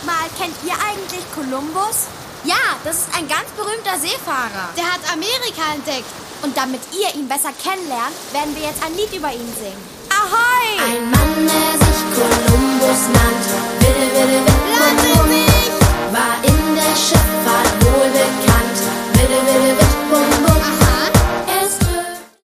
mal, kennt ihr eigentlich Kolumbus? Ja, das ist ein ganz berühmter Seefahrer. Der hat Amerika entdeckt. Und damit ihr ihn besser kennenlernt, werden wir jetzt ein Lied über ihn singen. Ahoi! Ein Mann, der sich Kolumbus nannt,